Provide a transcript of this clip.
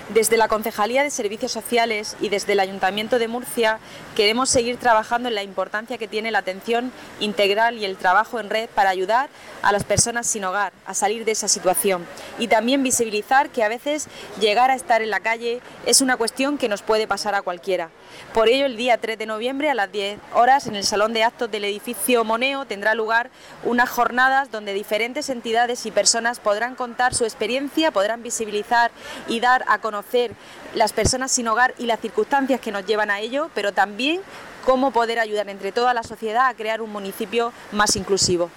Desde la Concejalía de Servicios Sociales y desde el Ayuntamiento de Murcia queremos seguir trabajando en la importancia que tiene la atención integral y el trabajo en red para ayudar a las personas sin hogar a salir de esa situación y también visibilizar que a veces llegar a estar en la calle es una cuestión que nos puede pasar a cualquiera. Por ello, el día 3 de noviembre a las 10 horas en el Salón de Actos del edificio Moneo tendrá lugar unas jornadas donde diferentes entidades y personas podrán contar su experiencia, podrán visibilizar y dar a conocer las personas sin hogar y las circunstancias que nos llevan a ello, pero también cómo poder ayudar entre toda la sociedad a crear un municipio más inclusivo.